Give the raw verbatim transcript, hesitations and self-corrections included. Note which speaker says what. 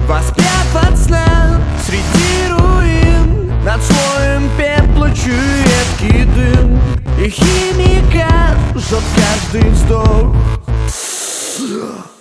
Speaker 1: Воспряв от сна среди руин, над слоем пепла чую едкий дым, и химикат жжет каждый вздох.